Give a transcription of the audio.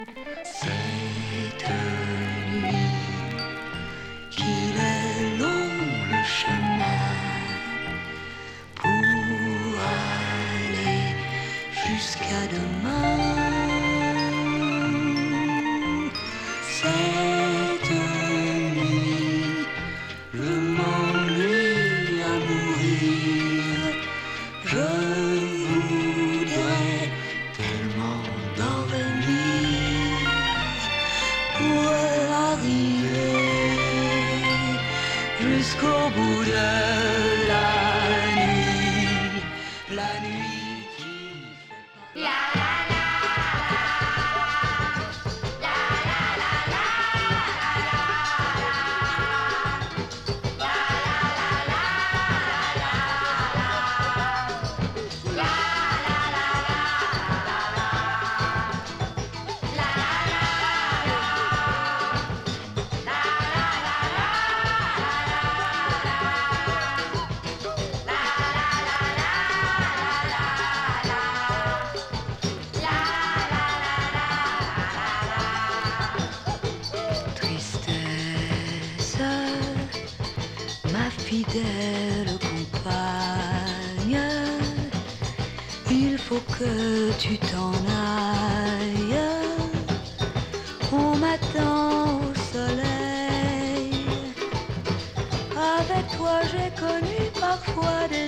Cette nuit qu'il est long le chemin pour aller jusqu'à demain. Cette nuit, je m'ennuie à mourir. Je voudrais tellement dormir pour arriver jusqu'au bout de la nuit qui fait pas. Tristesse, ma fidèle compagne, il faut que tu t'en ailles. On m'attend au soleil. Avec toi j'ai connu parfois des